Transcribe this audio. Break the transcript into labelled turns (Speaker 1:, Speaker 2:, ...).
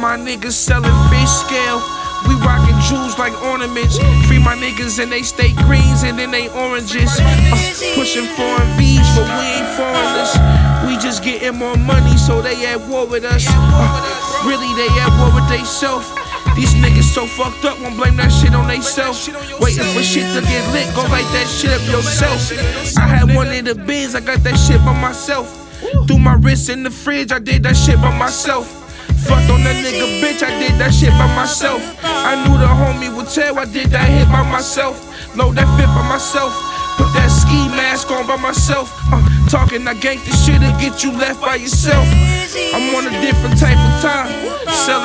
Speaker 1: my niggas selling fish scale. We rockin' jewels like ornaments. Free my niggas and they stay greens and then they oranges. Pushing foreign V's, but we ain't foreigners. We just getting more money, so they at war with us. Really, they at war with they self. These niggas so fucked up, won't blame that shit on they self. Waiting for shit to get lit, go light that shit up yourself. I had one in the bins, I got that shit by myself. Threw my wrist in the fridge, I did that shit by myself. Fucked on that nigga, bitch, I did that shit by myself. I knew the homie would tell, I did that hit by myself. Load that fit by myself. Put that ski mask on by myself. Talking that gangsta shit to get you left by yourself. I'm on a different type of time.